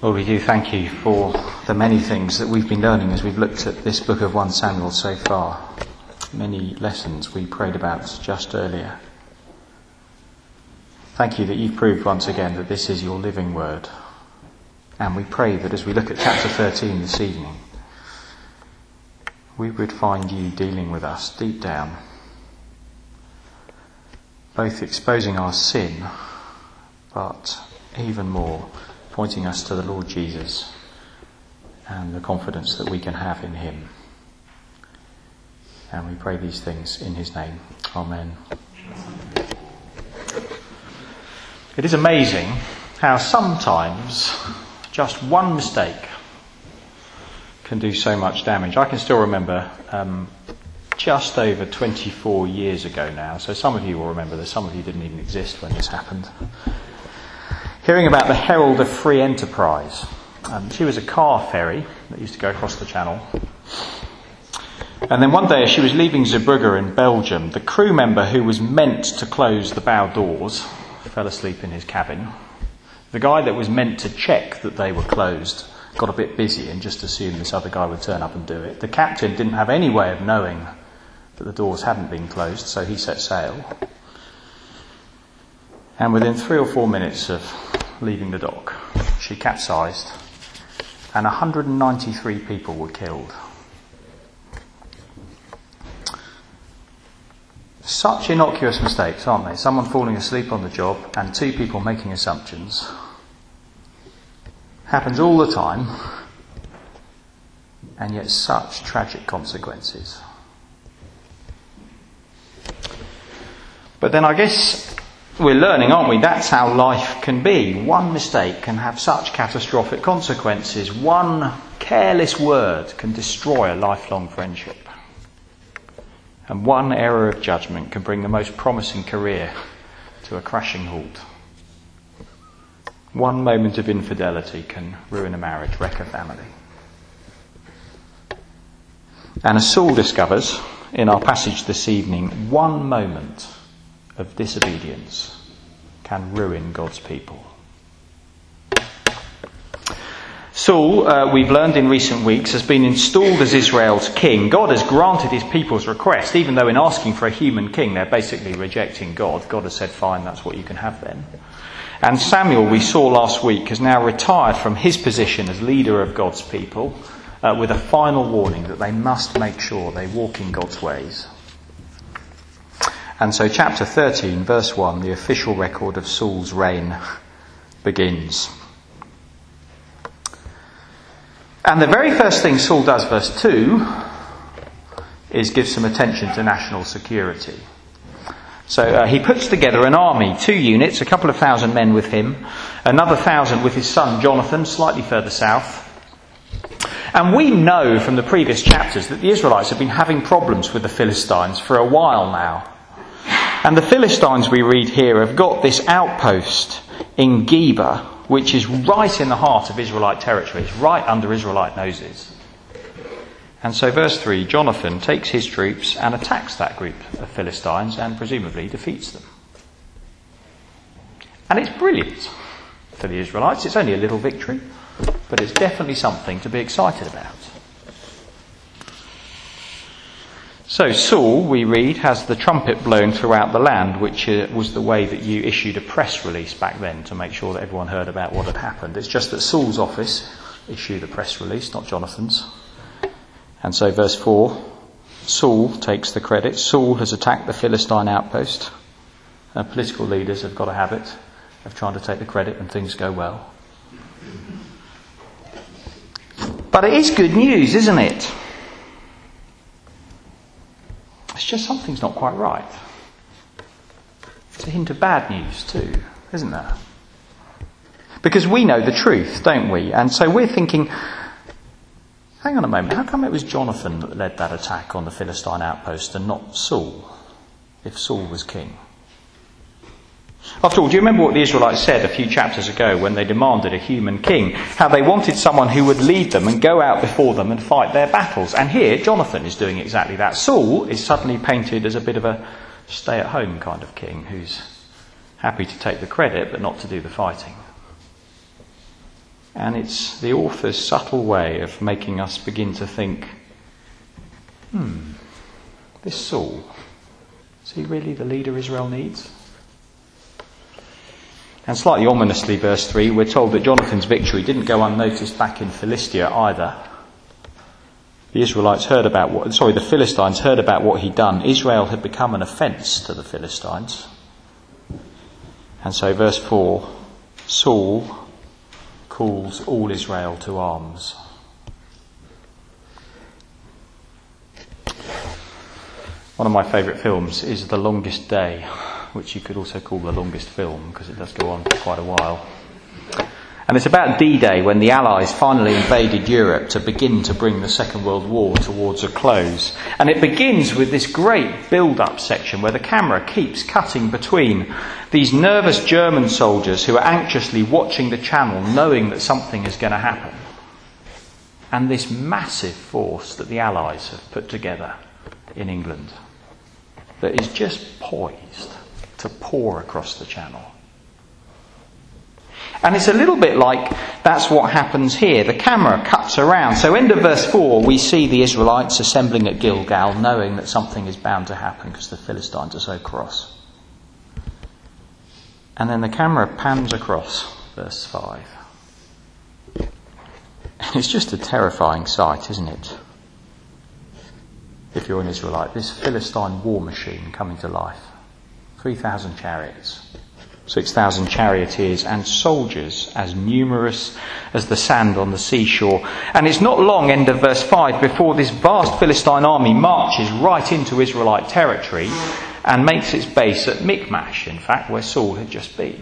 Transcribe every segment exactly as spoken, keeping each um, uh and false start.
Lord, we do thank you for the many things that we've been learning as we've looked at this book of First Samuel so far. Many lessons we prayed about just earlier. Thank you that you've proved once again that this is your living word. And we pray that as we look at chapter thirteen this evening, we would find you dealing with us deep down, both exposing our sin, but even more pointing us to the Lord Jesus and the confidence that we can have in him. And we pray these things in his name. Amen. It is amazing how sometimes just one mistake can do so much damage. I can still remember um, just over twenty-four years ago now, so some of you will remember this, some of you didn't even exist when this happened, hearing about the Herald of Free Enterprise. Um, she was a car ferry that used to go across the channel. And then one day as she was leaving Zeebrugge in Belgium, the crew member who was meant to close the bow doors fell asleep in his cabin. The guy that was meant to check that they were closed got a bit busy and just assumed this other guy would turn up and do it. The captain didn't have any way of knowing that the doors hadn't been closed, so he set sail. And within three or four minutes of leaving the dock, she capsized and one hundred ninety-three people were killed. Such innocuous mistakes, aren't they? Someone falling asleep on the job and two people making assumptions. Happens all the time, and yet such tragic consequences. But then I guess we're learning, aren't we? That's how life can be. One mistake can have such catastrophic consequences. One careless word can destroy a lifelong friendship. And one error of judgment can bring the most promising career to a crashing halt. One moment of infidelity can ruin a marriage, wreck a family. And as Saul discovers in our passage this evening, one moment of disobedience can ruin God's people. Saul, uh, we've learned in recent weeks, has been installed as Israel's king. God has granted his people's request, even though in asking for a human king they're basically rejecting God. God has said, fine, that's what you can have then. And Samuel, we saw last week, has now retired from his position as leader of God's people uh, with a final warning that they must make sure they walk in God's ways. And so chapter thirteen, verse one, the official record of Saul's reign begins. And the very first thing Saul does, verse two, is give some attention to national security. So uh, he puts together an army, two units, a couple of thousand men with him, another thousand with his son Jonathan, slightly further south. And we know from the previous chapters that the Israelites have been having problems with the Philistines for a while now. And the Philistines, we read here, have got this outpost in Geba, which is right in the heart of Israelite territory. It's right under Israelite noses. And so verse three, Jonathan takes his troops and attacks that group of Philistines and presumably defeats them. And it's brilliant for the Israelites. It's only a little victory, but it's definitely something to be excited about. So Saul, we read, has the trumpet blown throughout the land, which uh, was the way that you issued a press release back then to make sure that everyone heard about what had happened. It's just that Saul's office issued a press release, not Jonathan's. And so verse four, Saul takes the credit. Saul has attacked the Philistine outpost. Uh, political leaders have got a habit of trying to take the credit when things go well. But it is good news, isn't it? It's just something's not quite right. It's a hint of bad news too, isn't there? Because we know the truth, don't we? And so we're thinking, hang on a moment, how come it was Jonathan that led that attack on the Philistine outpost and not Saul, if Saul was king? After all, do you remember what the Israelites said a few chapters ago when they demanded a human king? How they wanted someone who would lead them and go out before them and fight their battles. And here, Jonathan is doing exactly that. Saul is suddenly painted as a bit of a stay-at-home kind of king who's happy to take the credit but not to do the fighting. And it's the author's subtle way of making us begin to think, hmm, this Saul, is he really the leader Israel needs? And slightly ominously, verse three, we're told that Jonathan's victory didn't go unnoticed back in Philistia either. The Israelites heard about what, sorry, the Philistines heard about what he'd done. Israel had become an offence to the Philistines. And so verse four, Saul calls all Israel to arms. One of my favourite films is The Longest Day, which you could also call the longest film because it does go on for quite a while. And it's about D-Day, when the Allies finally invaded Europe to begin to bring the Second World War towards a close. And it begins with this great build-up section where the camera keeps cutting between these nervous German soldiers who are anxiously watching the channel, knowing that something is going to happen, and this massive force that the Allies have put together in England that is just poised to pour across the channel. And it's a little bit like that's what happens here. The camera cuts around. So end of verse four, we see the Israelites assembling at Gilgal, knowing that something is bound to happen because the Philistines are so cross. And then the camera pans across, verse five. And it's just a terrifying sight, isn't it? If you're an Israelite, this Philistine war machine coming to life. three thousand chariots. six thousand charioteers and soldiers as numerous as the sand on the seashore. And it's not long, end of verse five, before this vast Philistine army marches right into Israelite territory and makes its base at Michmash, in fact, where Saul had just been.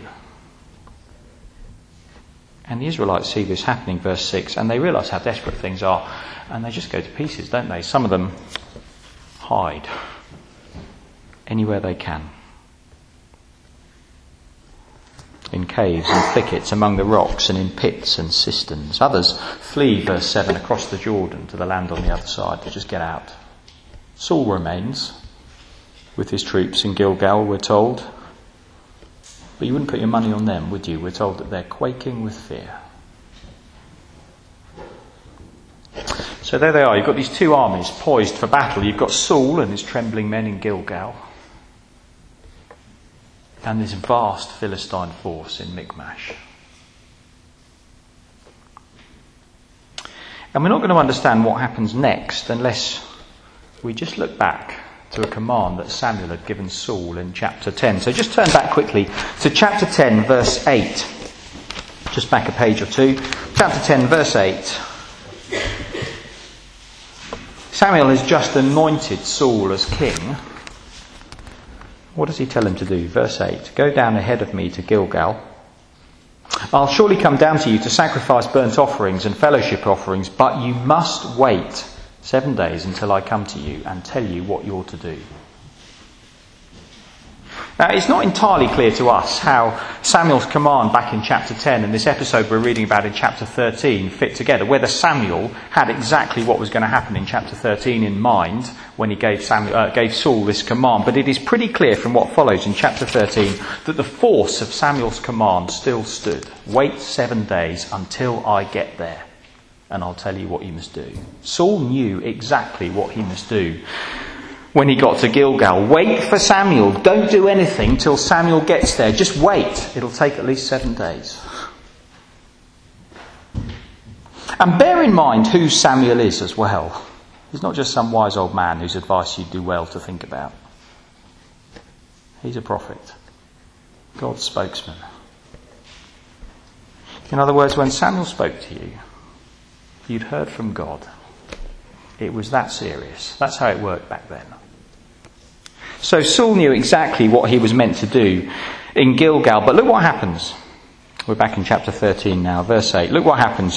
And the Israelites see this happening, verse six, and they realise how desperate things are, and they just go to pieces, don't they? Some of them hide anywhere they can. In caves and thickets, among the rocks, and in pits and cisterns. Others flee, verse seven, across the Jordan to the land on the other side. They just get out. Saul remains with his troops in Gilgal, we're told. But you wouldn't put your money on them, would you? We're told that they're quaking with fear. So there they are. You've got these two armies poised for battle. You've got Saul and his trembling men in Gilgal, and this vast Philistine force in Michmash. And we're not going to understand what happens next unless we just look back to a command that Samuel had given Saul in chapter ten. So just turn back quickly to chapter ten, verse eight. Just back a page or two. Chapter ten, verse eight. Samuel has just anointed Saul as king. What does he tell him to do? Verse eight. Go down ahead of me to Gilgal. I'll surely come down to you to sacrifice burnt offerings and fellowship offerings, but you must wait seven days until I come to you and tell you what you're to do. Now, it's not entirely clear to us how Samuel's command back in chapter ten and this episode we're reading about in chapter thirteen fit together, whether Samuel had exactly what was going to happen in chapter thirteen in mind when he gave, Samuel, uh, gave Saul this command. But it is pretty clear from what follows in chapter thirteen that the force of Samuel's command still stood. Wait seven days until I get there, and I'll tell you what you must do. Saul knew exactly what he must do when he got to Gilgal. Wait for Samuel. Don't do anything till Samuel gets there. Just wait. It'll take at least seven days. And bear in mind who Samuel is as well. He's not just some wise old man whose advice you'd do well to think about. He's a prophet. God's spokesman. In other words, when Samuel spoke to you, you'd heard from God. It was that serious. That's how it worked back then. So Saul knew exactly what he was meant to do in Gilgal. But look what happens. We're back in chapter thirteen now, verse eight. Look what happens.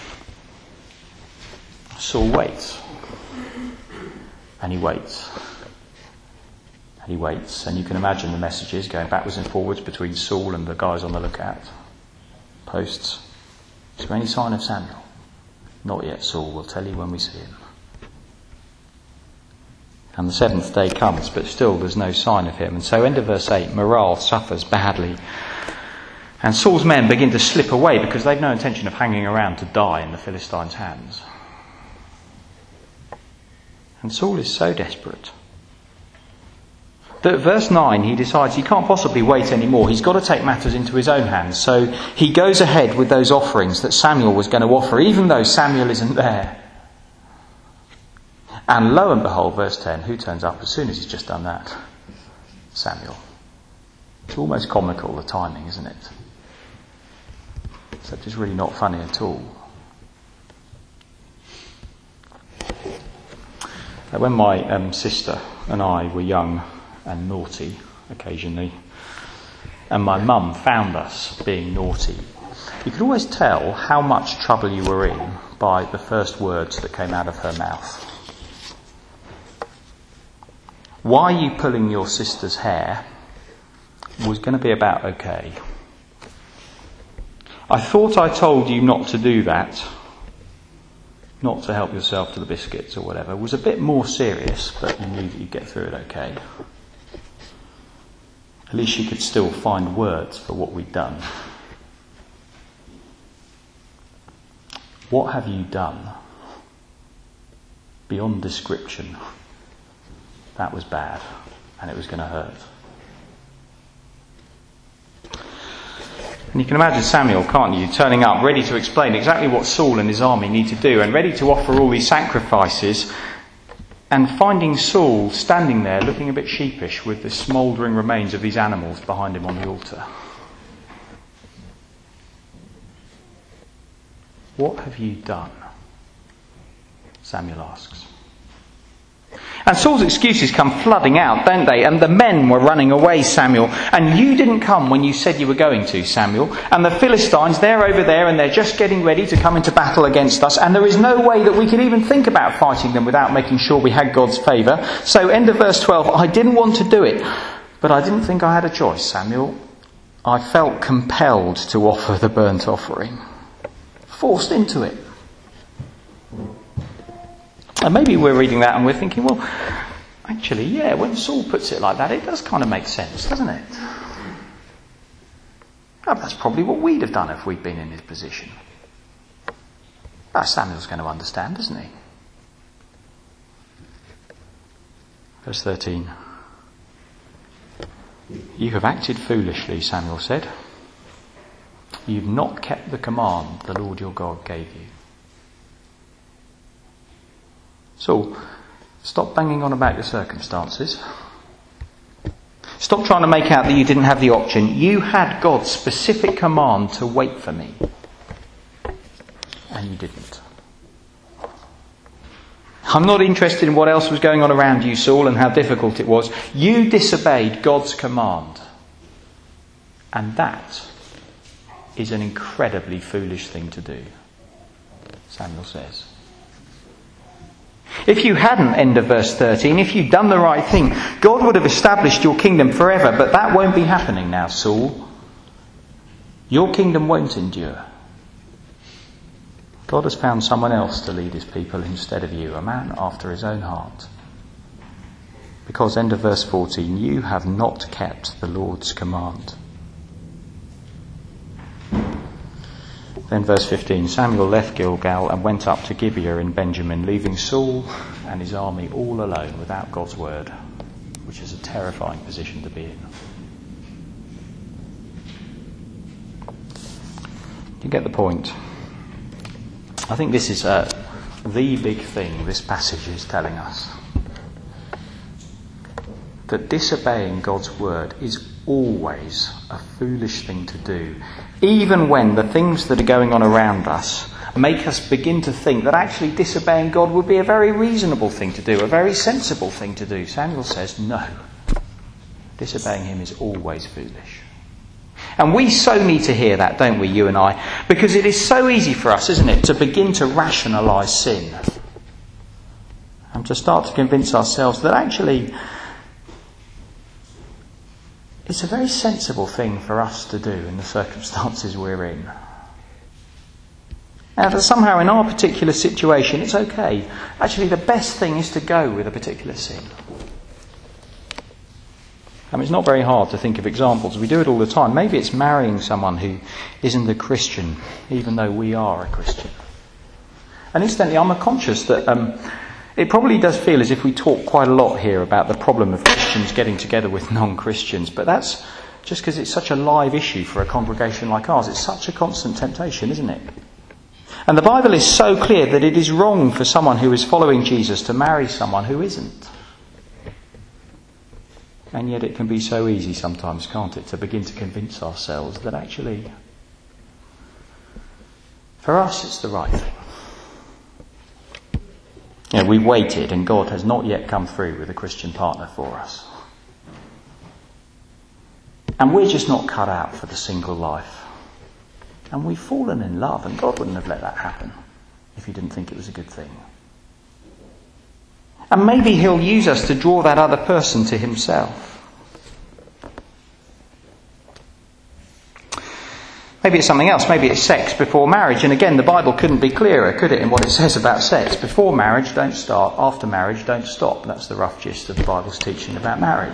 Saul waits. And he waits. And he waits. And you can imagine the messages going backwards and forwards between Saul and the guys on the lookout. Posts. Is there any sign of Samuel? Not yet, Saul. We'll tell you when we see him. And the seventh day comes, but still there's no sign of him. And so end of verse eight, morale suffers badly. And Saul's men begin to slip away because they've no intention of hanging around to die in the Philistines' hands. And Saul is so desperate that at verse nine he decides he can't possibly wait anymore. He's got to take matters into his own hands. So he goes ahead with those offerings that Samuel was going to offer, even though Samuel isn't there. And lo and behold, verse ten, who turns up as soon as he's just done that? Samuel. It's almost comical, the timing, isn't it? Except it's really not funny at all. When my um, sister and I were young and naughty occasionally, and my mum found us being naughty, you could always tell how much trouble you were in by the first words that came out of her mouth. Why are you pulling your sister's hair was going to be about okay. I thought I told you not to do that, not to help yourself to the biscuits or whatever. It was a bit more serious, but you knew that you'd get through it okay. At least she could still find words for what we'd done. What have you done? Beyond description. That was bad, and it was going to hurt. And you can imagine Samuel, can't you, turning up, ready to explain exactly what Saul and his army need to do, and ready to offer all these sacrifices, and finding Saul standing there looking a bit sheepish with the smouldering remains of these animals behind him on the altar. What have you done? Samuel asks. And Saul's excuses come flooding out, don't they? And the men were running away, Samuel. And you didn't come when you said you were going to, Samuel. And the Philistines, they're over there and they're just getting ready to come into battle against us. And there is no way that we could even think about fighting them without making sure we had God's favour. So end of verse twelve, I didn't want to do it, but I didn't think I had a choice, Samuel. I felt compelled to offer the burnt offering. Forced into it. And maybe we're reading that and we're thinking, well, actually, yeah, when Saul puts it like that, it does kind of make sense, doesn't it? Oh, that's probably what we'd have done if we'd been in his position. Oh, Samuel's going to understand, isn't he? Verse thirteen. You have acted foolishly, Samuel said. You've not kept the command the Lord your God gave you. So, stop banging on about your circumstances. Stop trying to make out that you didn't have the option. You had God's specific command to wait for me. And you didn't. I'm not interested in what else was going on around you, Saul, and how difficult it was. You disobeyed God's command. And that is an incredibly foolish thing to do, Samuel says. If you hadn't, end of verse thirteen, if you'd done the right thing, God would have established your kingdom forever, but that won't be happening now, Saul. Your kingdom won't endure. God has found someone else to lead his people instead of you, a man after his own heart. Because, end of verse fourteen, you have not kept the Lord's command. Then verse fifteen, Samuel left Gilgal and went up to Gibeah in Benjamin, leaving Saul and his army all alone without God's word, which is a terrifying position to be in. You get the point. I think this is uh, the big thing this passage is telling us. That disobeying God's word is always a foolish thing to do, even when the things that are going on around us make us begin to think that actually disobeying God would be a very reasonable thing to do, a very sensible thing to do. Samuel says no. Disobeying him is always foolish. And we so need to hear that, don't we, you and I? Because it is so easy for us, isn't it, to begin to rationalise sin. And to start to convince ourselves that actually it's a very sensible thing for us to do in the circumstances we're in. Now, that somehow in our particular situation it's okay. Actually, the best thing is to go with a particular sin. I mean, it's not very hard to think of examples. We do it all the time. Maybe it's marrying someone who isn't a Christian, even though we are a Christian. And incidentally, I'm conscious that um, it probably does feel as if we talk quite a lot here about the problem of Christians getting together with non-Christians. But that's just because it's such a live issue for a congregation like ours. It's such a constant temptation, isn't it? And the Bible is so clear that it is wrong for someone who is following Jesus to marry someone who isn't. And yet it can be so easy sometimes, can't it, to begin to convince ourselves that actually, for us, it's the right thing. You know, we waited and God has not yet come through with a Christian partner for us. And we're just not cut out for the single life. And we've fallen in love, and God wouldn't have let that happen if he didn't think it was a good thing. And maybe he'll use us to draw that other person to himself. Maybe it's something else. Maybe it's sex before marriage. And again, the Bible couldn't be clearer, could it, in what it says about sex? Before marriage, don't start. After marriage, don't stop. That's the rough gist of the Bible's teaching about marriage.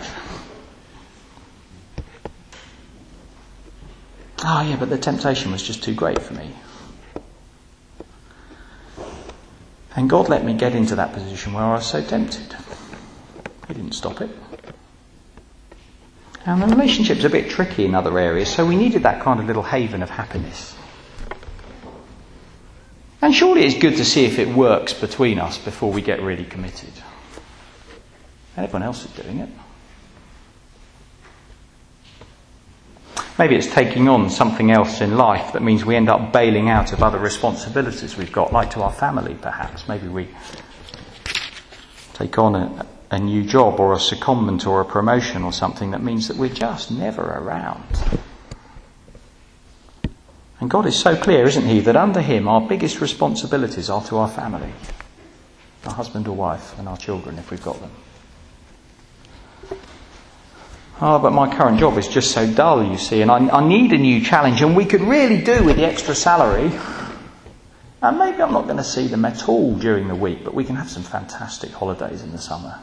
Oh yeah, but the temptation was just too great for me. And God let me get into that position where I was so tempted. He didn't stop it. And the relationship's a bit tricky in other areas, so we needed that kind of little haven of happiness. And surely it's good to see if it works between us before we get really committed. And everyone else is doing it. Maybe it's taking on something else in life that means we end up bailing out of other responsibilities we've got, like to our family perhaps. Maybe we take on a, a new job or a secondment or a promotion or something that means that we're just never around. And God is so clear, isn't he, that under him our biggest responsibilities are to our family, our husband or wife and our children if we've got them. Oh, but my current job is just so dull, you see, and I, I need a new challenge, and we could really do with the extra salary. And maybe I'm not going to see them at all during the week, but we can have some fantastic holidays in the summer.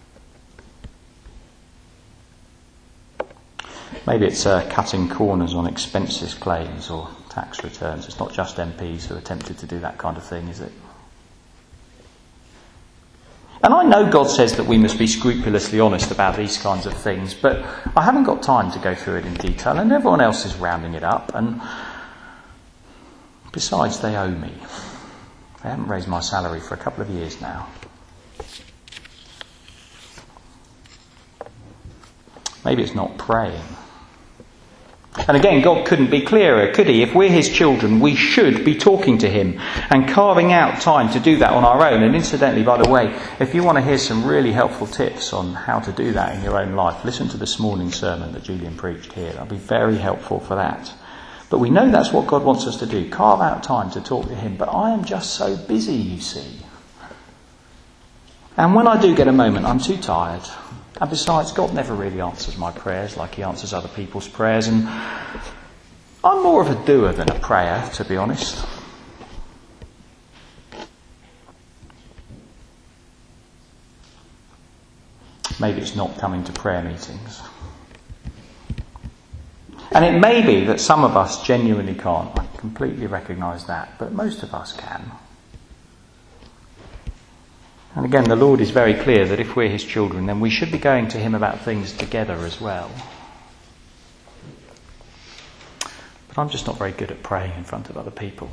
Maybe it's uh, cutting corners on expenses claims or tax returns. It's not just M Ps who are tempted to do that kind of thing, is it? And I know God says that we must be scrupulously honest about these kinds of things, but I haven't got time to go through it in detail, and everyone else is rounding it up, and besides, they owe me. They haven't raised my salary for a couple of years now. Maybe it's not praying. And again, God couldn't be clearer, could he? If we're his children, we should be talking to him and carving out time to do that on our own. And incidentally, by the way, if you want to hear some really helpful tips on how to do that in your own life, listen to this morning's sermon that Julian preached here. That'll be very helpful for that. But we know that's what God wants us to do, carve out time to talk to him. But I am just so busy, you see. And when I do get a moment, I'm too tired. And besides, God never really answers my prayers like he answers other people's prayers. And I'm more of a doer than a prayer, to be honest. Maybe it's not coming to prayer meetings. And it may be that some of us genuinely can't. I completely recognise that. But most of us can. And again, the Lord is very clear that if we're his children, then we should be going to him about things together as well. But I'm just not very good at praying in front of other people.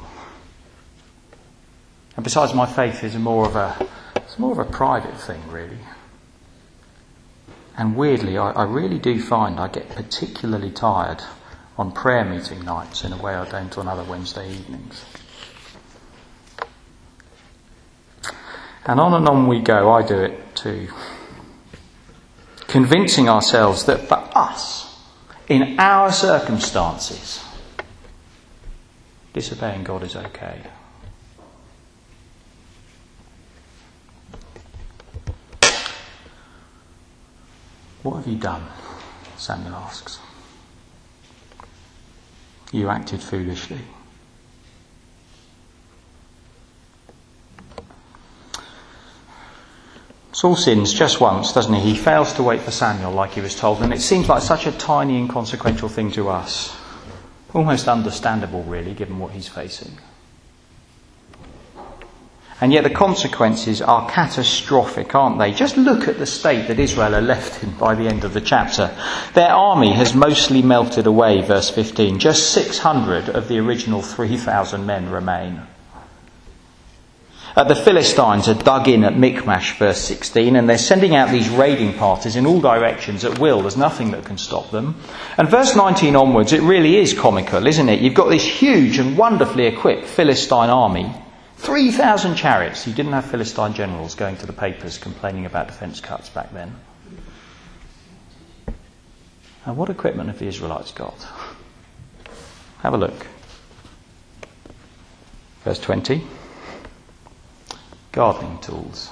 And besides, my faith is more of a, it's more of a private thing, really. And weirdly, I, I really do find I get particularly tired on prayer meeting nights in a way I don't on other Wednesday evenings. And on and on we go, I do it too. Convincing ourselves that for us, in our circumstances, disobeying God is okay. What have you done? Samuel asks. You acted foolishly. Saul sins just once, doesn't he? He fails to wait for Samuel like he was told, and it seems like such a tiny inconsequential thing to us. Almost understandable, really, given what he's facing. And yet the consequences are catastrophic, aren't they? Just look at the state that Israel are left in by the end of the chapter. Their army has mostly melted away, verse fifteen. Just six hundred of the original three thousand men remain. Uh, the Philistines are dug in at Michmash, verse sixteen, and they're sending out these raiding parties in all directions at will. There's nothing that can stop them. And verse nineteen onwards, it really is comical, isn't it? You've got this huge and wonderfully equipped Philistine army. three thousand chariots. You didn't have Philistine generals going to the papers complaining about defence cuts back then. And what equipment have the Israelites got? Have a look. Verse twenty. Gardening tools.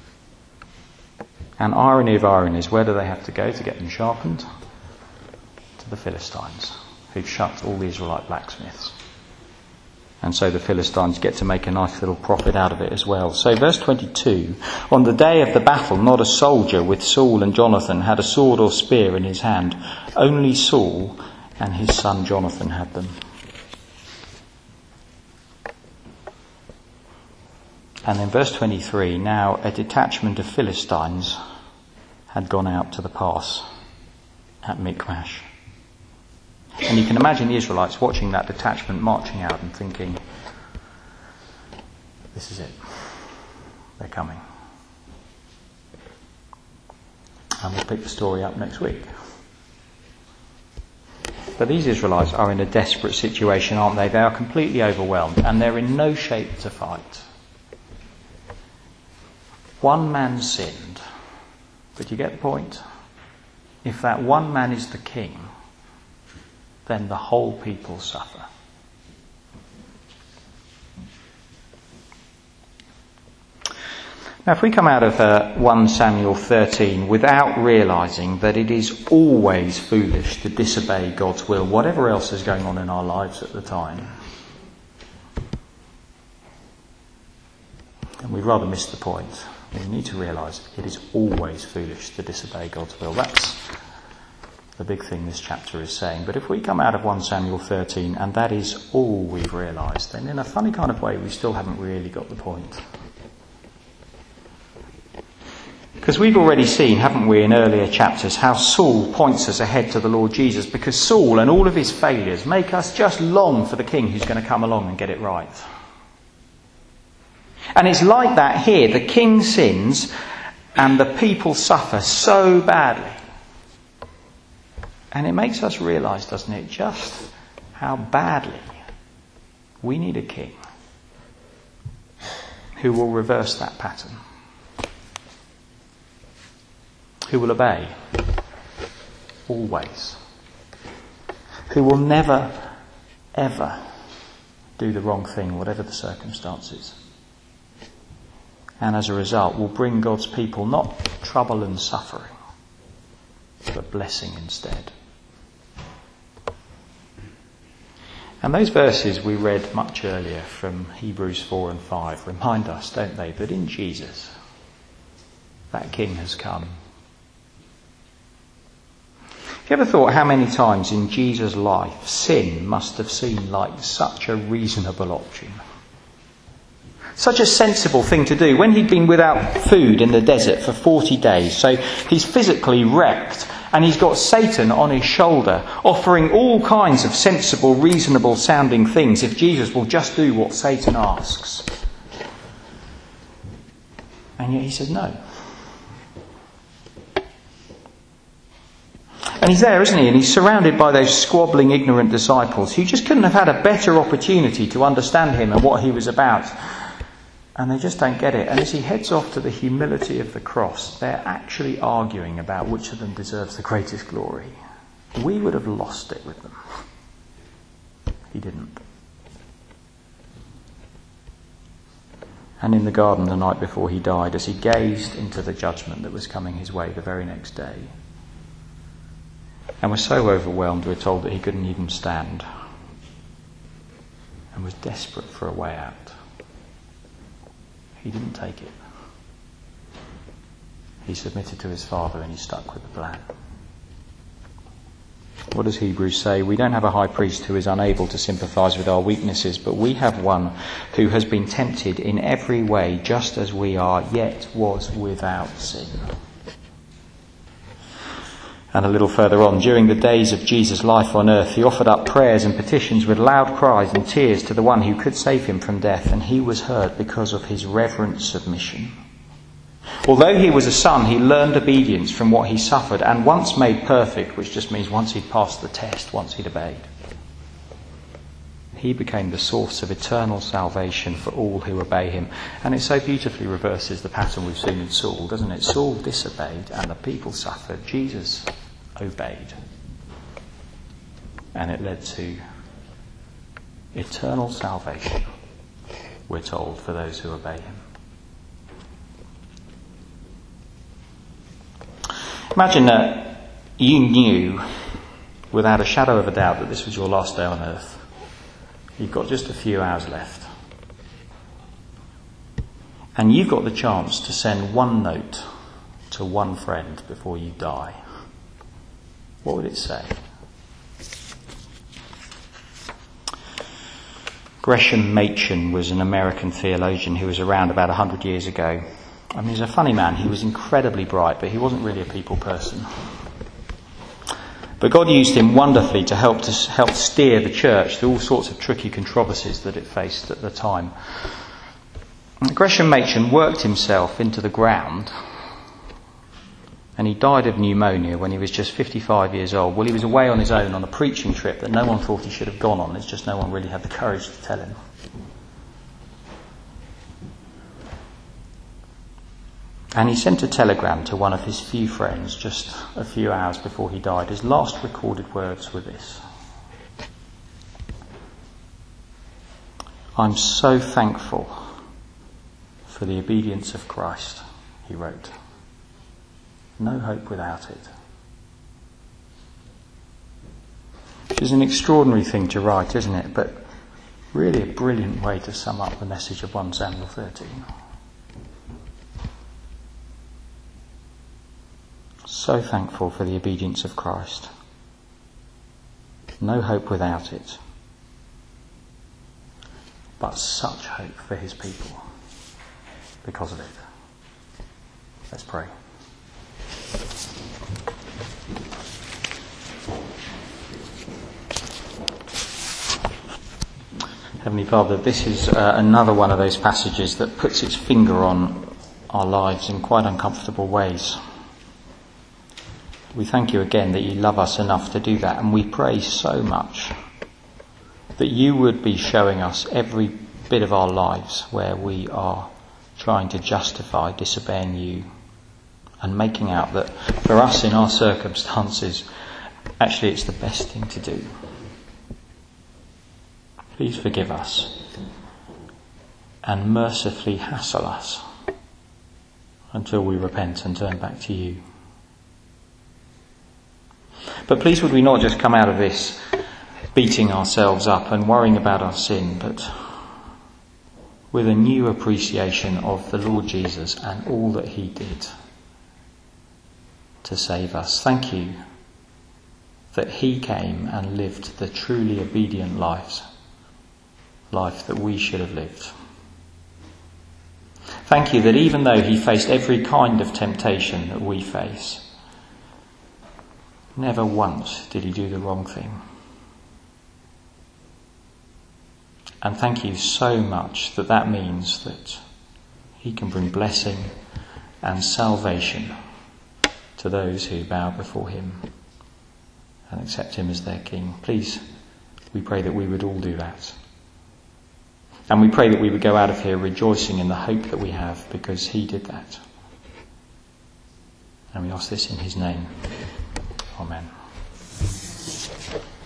And irony of ironies, where do they have to go to get them sharpened? To the Philistines, who've shut all the Israelite blacksmiths. And so the Philistines get to make a nice little profit out of it as well. So verse twenty-two, on the day of the battle, not a soldier with Saul and Jonathan had a sword or spear in his hand. Only Saul and his son Jonathan had them. And then verse twenty-three, now a detachment of Philistines had gone out to the pass at Michmash. And you can imagine the Israelites watching that detachment marching out and thinking, this is it. They're coming. And we'll pick the story up next week. But these Israelites are in a desperate situation, aren't they? They are completely overwhelmed and they're in no shape to fight. One man sinned. But you get the point? If that one man is the king, then the whole people suffer. Now, if we come out of uh, First Samuel thirteen without realising that it is always foolish to disobey God's will, whatever else is going on in our lives at the time, then we'd rather miss the point. We need to realise it is always foolish to disobey God's will. That's the big thing this chapter is saying. But if we come out of First Samuel thirteen and that is all we've realised, then in a funny kind of way we still haven't really got the point. Because we've already seen, haven't we, in earlier chapters, how Saul points us ahead to the Lord Jesus, because Saul and all of his failures make us just long for the king who's going to come along and get it right. And it's like that here. The king sins and the people suffer so badly. And it makes us realise, doesn't it, just how badly we need a king who will reverse that pattern, who will obey always, who will never, ever do the wrong thing, whatever the circumstances. And as a result will bring God's people not trouble and suffering, but blessing instead. And those verses we read much earlier from Hebrews four and five remind us, don't they, that in Jesus, that King has come. Have you ever thought how many times in Jesus' life sin must have seemed like such a reasonable option? Such a sensible thing to do. When he'd been without food in the desert for forty days, so he's physically wrecked, and he's got Satan on his shoulder, offering all kinds of sensible, reasonable sounding things if Jesus will just do what Satan asks. And yet he says no. And he's there, isn't he? And he's surrounded by those squabbling, ignorant disciples who just couldn't have had a better opportunity to understand him and what he was about. And they just don't get it. And as he heads off to the humility of the cross, they're actually arguing about which of them deserves the greatest glory. We would have lost it with them. He didn't. And in the garden the night before he died, as he gazed into the judgment that was coming his way the very next day, and was so overwhelmed, we're told, that he couldn't even stand, and was desperate for a way out. He didn't take it. He submitted to his Father and he stuck with the plan. What does Hebrews say? We don't have a high priest who is unable to sympathise with our weaknesses, but we have one who has been tempted in every way just as we are, yet was without sin. And a little further on, during the days of Jesus' life on earth, he offered up prayers and petitions with loud cries and tears to the one who could save him from death, and he was heard because of his reverent submission. Although he was a son, he learned obedience from what he suffered, and once made perfect, which just means once he'd passed the test, once he'd obeyed, he became the source of eternal salvation for all who obey him. And it so beautifully reverses the pattern we've seen in Saul, doesn't it? Saul disobeyed and the people suffered. Jesus obeyed. And it led to eternal salvation, we're told, for those who obey him. Imagine that you knew without a shadow of a doubt that this was your last day on earth. You've got just a few hours left. And you've got the chance to send one note to one friend before you die. What would it say? Gresham Machen was an American theologian who was around about one hundred years ago. I mean, he's a funny man. He was incredibly bright, but he wasn't really a people person. But God used him wonderfully to help to help steer the church through all sorts of tricky controversies that it faced at the time. Gresham Machen worked himself into the ground, and he died of pneumonia when he was just fifty-five years old. Well, he was away on his own on a preaching trip that no one thought he should have gone on. It's just no one really had the courage to tell him. And he sent a telegram to one of his few friends just a few hours before he died. His last recorded words were this: "I'm so thankful for the obedience of Christ," he wrote. "No hope without it." Which is an extraordinary thing to write, isn't it? But really a brilliant way to sum up the message of First Samuel thirteen. So thankful for the obedience of Christ. No hope without it. But such hope for his people because of it. Let's pray. Heavenly Father, this is uh, another one of those passages that puts its finger on our lives in quite uncomfortable ways. We thank you again that you love us enough to do that, and we pray so much that you would be showing us every bit of our lives where we are trying to justify disobeying you and making out that for us in our circumstances, actually it's the best thing to do. Please forgive us and mercifully hassle us until we repent and turn back to you. But please would we not just come out of this beating ourselves up and worrying about our sin, but with a new appreciation of the Lord Jesus and all that he did to save us. Thank you that he came and lived the truly obedient lives, life that we should have lived. Thank you that even though he faced every kind of temptation that we face, never once did he do the wrong thing. And thank you so much that that means that he can bring blessing and salvation to those who bow before him and accept him as their King. Please, we pray that we would all do that. And we pray that we would go out of here rejoicing in the hope that we have because he did that. And we ask this in his name. Amen.